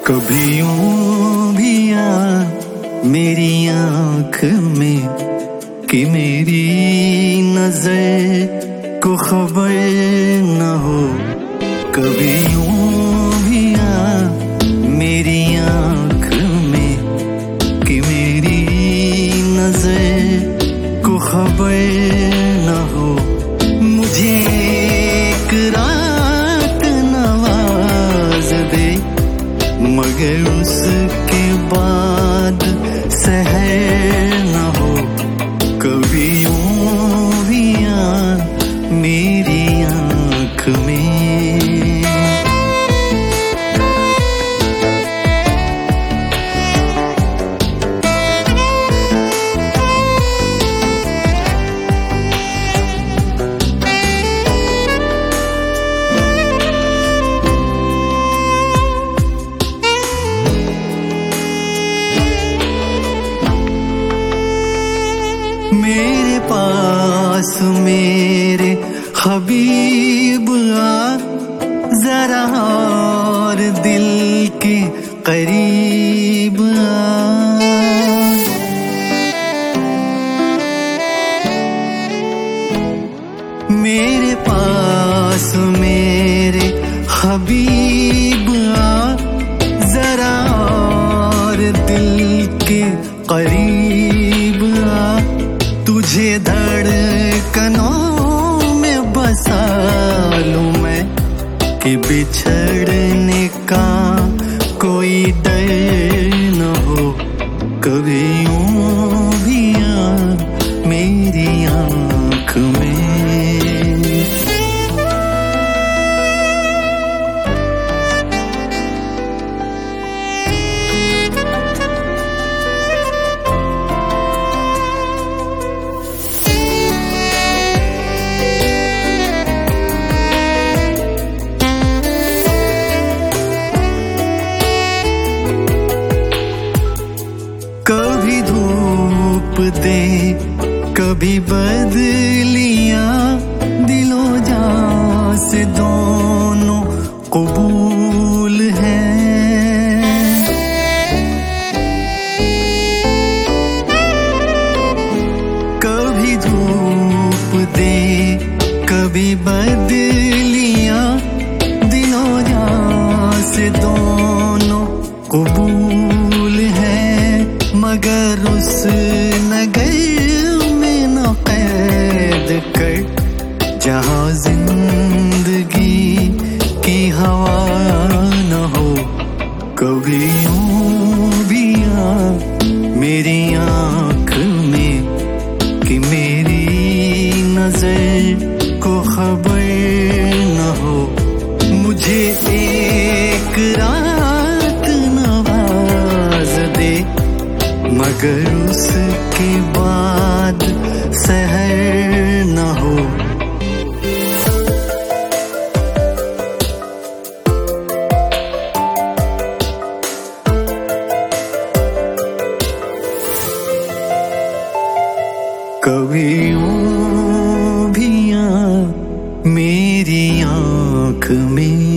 कभी यूं भी आ मेरी आँख में कि मेरी नजर को खबर न हो। कभी यूं भी आ मेरी आँख में कि मेरी नजर को खबर न हो। मुझे एक रात नवाज दे मगर उसके बाद सहर न हो। कभी यूं भी आ मेरी आँख में। मेरे पास मेरे हबीब आ जरा और दिल के करीब आ। मेरे पास मेरे हबीब आ जरा और दिल के करीब आ। तुझे धड़कनों में बसा लूं मैं कि बिछड़ने का कोई डर न हो। कभी यूं भी आ मेरी आँख में। कभी धूप दे कभी बदलियां दिलो जान से दोनों कबूल हैं। कभी धूप दे कभी बदलियां दिलो जान से दोनों कबूल हैं। मगर उस नगर में न कैद कर जहाँ जिंदगी की हवा न हो। कभी यूं भी आ मेरी आँख में कि मेरी नजर को खबर न हो। मुझे एक रात नवाज दे मगर उसके बाद सहर न हो। कभी यूं भी आ मेरी आँख में।